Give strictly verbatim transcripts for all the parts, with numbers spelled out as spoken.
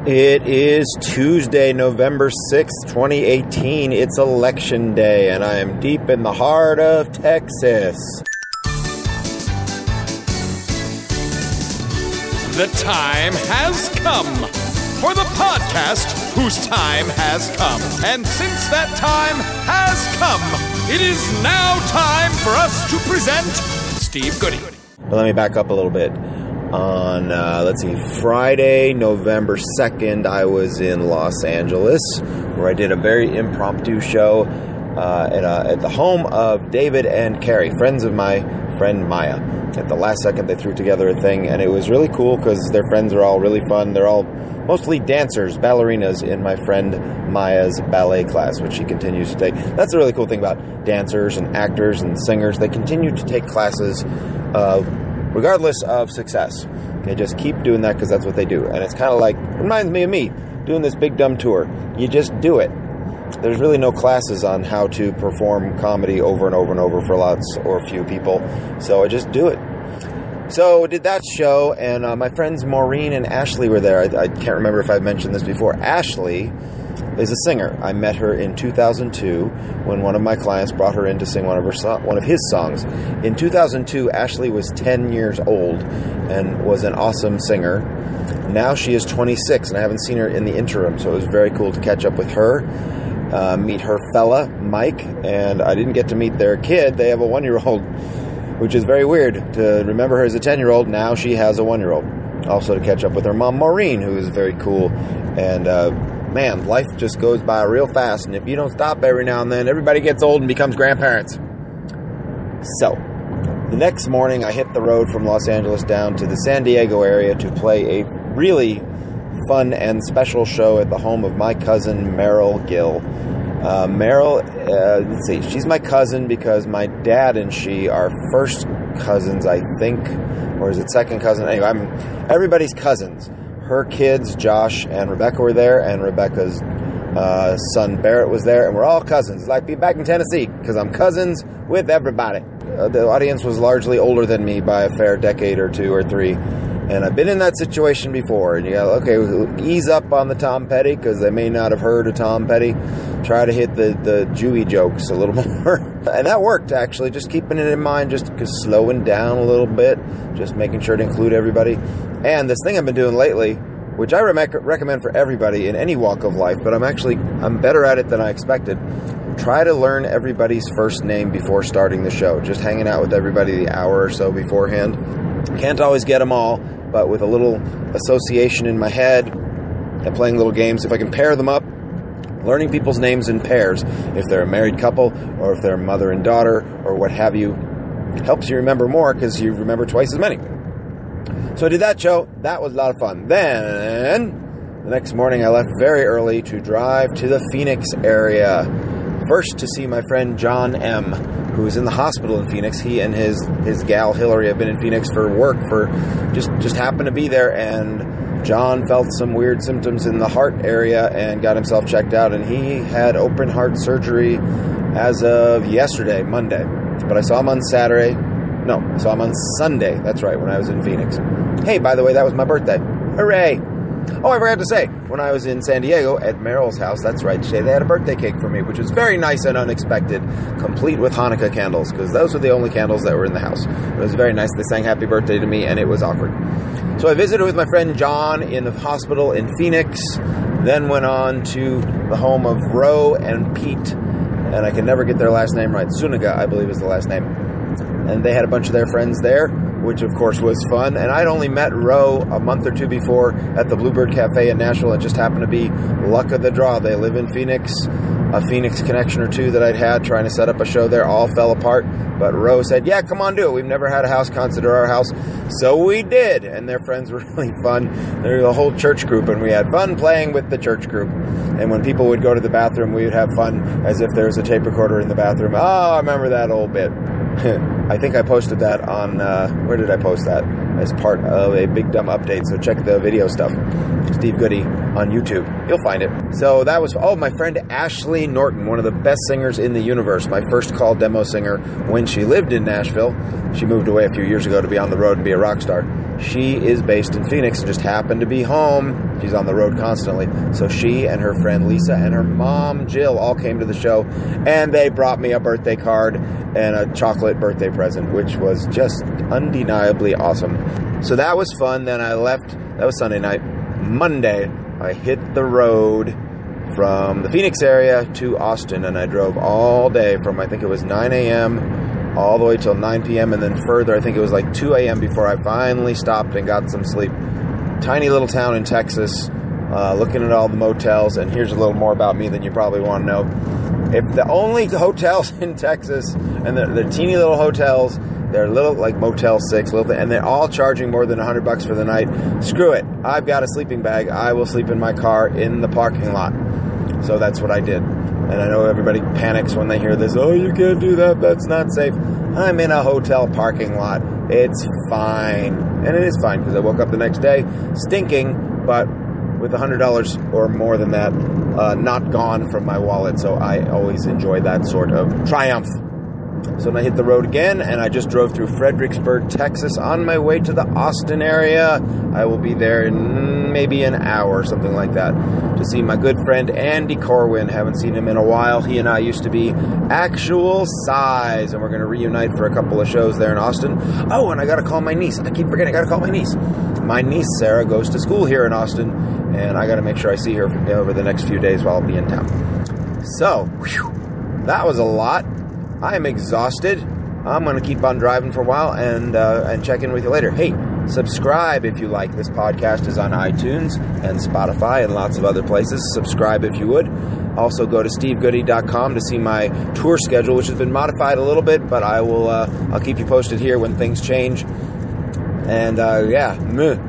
It is Tuesday, November sixth, twenty eighteen. It's election day, and I am deep in the heart of Texas. The time has come for the podcast whose time has come. And since that time has come, it is now time for us to present Steve Goody. But let me back up a little bit. On, uh, let's see, Friday, November second, I was in Los Angeles, where I did a very impromptu show uh, at, uh, at the home of David and Carrie, friends of my friend Maya. At the last second, they threw together a thing, and it was really cool because their friends are all really fun. They're all mostly dancers, ballerinas in my friend Maya's ballet class, which she continues to take. That's a really cool thing about dancers and actors and singers. They continue to take classes uh regardless of success. They just keep doing that because that's what they do. And it's kind of like, reminds me of me, doing this big dumb tour. You just do it. There's really no classes on how to perform comedy over and over and over for lots or few people. So I just do it. So I did that show, and uh, my friends Maureen and Ashley were there. I, I can't remember if I've mentioned this before. Ashley is a singer. I met her in two thousand two when one of my clients brought her in to sing one of her so- one of his songs. In two thousand two, Ashley was ten years old and was an awesome singer. Now she is twenty-six, and I haven't seen her in the interim, so it was very cool to catch up with her, uh, meet her fella, Mike, and I didn't get to meet their kid. They have a one-year-old, which is very weird to remember her as a ten-year-old. Now she has a one-year-old. Also to catch up with her mom, Maureen, who is very cool, and uh, man, life just goes by real fast, and if you don't stop every now and then, everybody gets old and becomes grandparents. So, the next morning, I hit the road from Los Angeles down to the San Diego area to play a really fun and special show at the home of my cousin, Meryl Gill. Uh, Meryl, uh, let's see, she's my cousin because my dad and she are first cousins, I think, or is it second cousin? Anyway, I'm everybody's cousins. Her kids, Josh and Rebecca, were there, and Rebecca's uh, son, Barrett, was there, and we're all cousins. It's like being back in Tennessee, because I'm cousins with everybody. Uh, the audience was largely older than me by a fair decade or two or three, and I've been in that situation before, and you go, okay, ease up on the Tom Petty, because they may not have heard of Tom Petty. Try to hit the, the Jewy jokes a little more. And that worked, actually, just keeping it in mind, just slowing down a little bit, just making sure to include everybody. And this thing I've been doing lately, which I re- recommend for everybody in any walk of life, but I'm actually, I'm better at it than I expected. Try to learn everybody's first name before starting the show. Just hanging out with everybody the hour or so beforehand. Can't always get them all, but with a little association in my head and playing little games, if I can pair them up, learning people's names in pairs, if they're a married couple or if they're mother and daughter or what have you, helps you remember more because you remember twice as many. So I did that show. That was a lot of fun. Then, the next morning, I left very early to drive to the Phoenix area. First, to see my friend John M., who's in the hospital in Phoenix. He and his, his gal Hillary have been in Phoenix for work, for just, just happened to be there, and John felt some weird symptoms in the heart area and got himself checked out, and he had open heart surgery as of yesterday, Monday. But I saw him on Saturday. No, I saw him on Sunday. That's right, when I was in Phoenix. Hey, by the way, that was my birthday. Hooray! Oh, I forgot to say, when I was in San Diego at Meryl's house, that's right, they had a birthday cake for me, which was very nice and unexpected, complete with Hanukkah candles, because those were the only candles that were in the house. It was very nice. They sang happy birthday to me, and it was awkward. So I visited with my friend John in the hospital in Phoenix, then went on to the home of Ro and Pete, and I can never get their last name right. Suniga, I believe, is the last name. And they had a bunch of their friends there, which of course was fun. And I'd only met Ro a month or two before at the Bluebird Cafe in Nashville. It just happened to be luck of the draw. They live in Phoenix. A Phoenix connection or two that I'd had trying to set up a show there all fell apart. But Ro said, yeah, come on, do it. We've never had a house concert at our house. So we did. And their friends were really fun. They're the whole church group, and we had fun playing with the church group. And when people would go to the bathroom, we would have fun as if there was a tape recorder in the bathroom. Oh, I remember that old bit. I think I posted that on, uh, where did I post that? as part of a Big Dumb Update. So check the video stuff. Steve Goody on YouTube. You'll find it. So that was, oh, my friend Ashley Norton, one of the best singers in the universe. My first call demo singer when she lived in Nashville. She moved away a few years ago to be on the road and be a rock star. She is based in Phoenix and just happened to be home. She's on the road constantly. So she and her friend Lisa and her mom Jill all came to the show, and they brought me a birthday card and a chocolate birthday present, which was just undeniably awesome. So that was fun. Then I left. That was Sunday night. Monday, I hit the road from the Phoenix area to Austin, and I drove all day from, I think it was nine a.m. all the way till nine p.m. and then further, I think it was like two a.m. before I finally stopped and got some sleep. Tiny little town in Texas, uh, looking at all the motels, and here's a little more about me than you probably want to know. If the only hotels in Texas, and they're, they're teeny little hotels, they're little, like Motel six, little thing, and they're all charging more than one hundred bucks for the night. Screw it. I've got a sleeping bag. I will sleep in my car in the parking lot. So that's what I did. And I know everybody panics when they hear this. Oh, you can't do that. That's not safe. I'm in a hotel parking lot. It's fine. And it is fine because I woke up the next day stinking, but with one hundred dollars or more than that uh, not gone from my wallet. So I always enjoy that sort of triumph. So then I hit the road again, and I just drove through Fredericksburg, Texas, on my way to the Austin area. I will be there in maybe an hour, something like that, to see my good friend Andy Corwin. Haven't seen him in a while. He and I used to be actual size, and we're going to reunite for a couple of shows there in Austin. Oh, and I got to call my niece. I keep forgetting I got to call my niece. My niece, Sarah, goes to school here in Austin, and I got to make sure I see her over the next few days while I'll be in town. So, whew, that was a lot. I am exhausted. I'm going to keep on driving for a while and uh, and check in with you later. Hey, subscribe if you like. This podcast is on iTunes and Spotify and lots of other places. Subscribe if you would. Also, go to steve goody dot com to see my tour schedule, which has been modified a little bit, but I will. Uh, I'll keep you posted here when things change. And uh, yeah,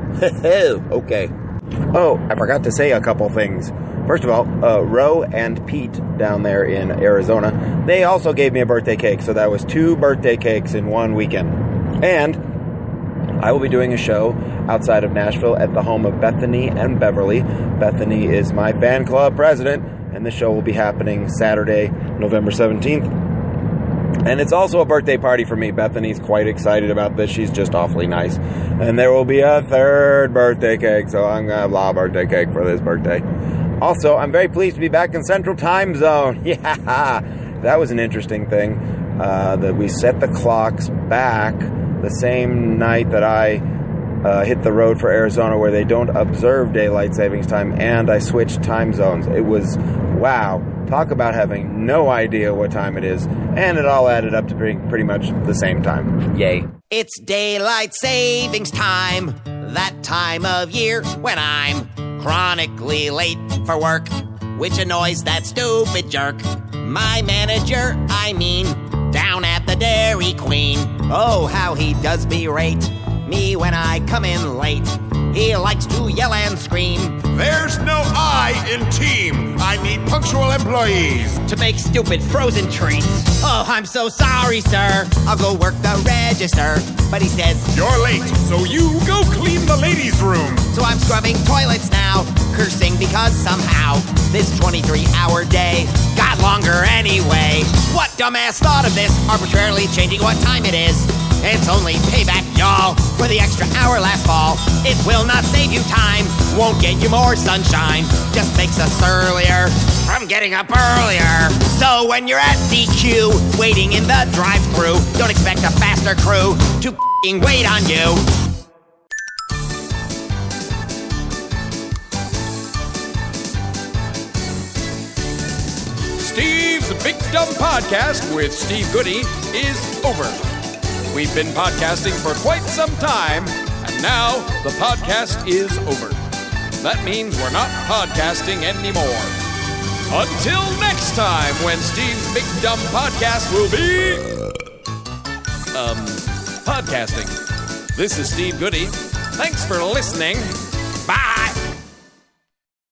okay. Oh, I forgot to say a couple things. First of all, uh, Ro and Pete down there in Arizona, they also gave me a birthday cake. So that was two birthday cakes in one weekend. And I will be doing a show outside of Nashville at the home of Bethany and Beverly. Bethany is my fan club president, and the show will be happening Saturday, November seventeenth. And it's also a birthday party for me. Bethany's quite excited about this. She's just awfully nice. And there will be a third birthday cake, so I'm going to have a lot of birthday cake for this birthday. Also, I'm very pleased to be back in Central Time Zone. Yeah, that was an interesting thing. Uh, that we set the clocks back the same night that I uh, hit the road for Arizona, where they don't observe daylight savings time, and I switched time zones. It was, wow, talk about having no idea what time it is, and it all added up to being pretty much the same time. Yay. It's daylight savings time, that time of year when I'm chronically late for work, which annoys that stupid jerk. My manager, I mean, down at the Dairy Queen. Oh, how he does berate me when I come in late. He likes to yell and scream. There's no I in team. I need punctual employees to make stupid frozen treats. Oh, I'm so sorry, sir. I'll go work the register. But he says, you're late, so you go clean the ladies' room. So I'm scrubbing toilets now, cursing because somehow this twenty-three hour day got longer anyway. What dumbass thought of this, arbitrarily changing what time it is? It's only payback, y'all, for the extra hour last fall. It will not save you time, won't get you more sunshine, just makes us earlier from getting up earlier. So when you're at D Q, waiting in the drive-thru, don't expect a faster crew to f***ing wait on you. Steve's Big Dumb Podcast with Steve Goody is over. We've been podcasting for quite some time, and now the podcast is over. That means we're not podcasting anymore. Until next time, when Steve's Big Dumb Podcast will be... Um, podcasting. This is Steve Goody. Thanks for listening. Bye!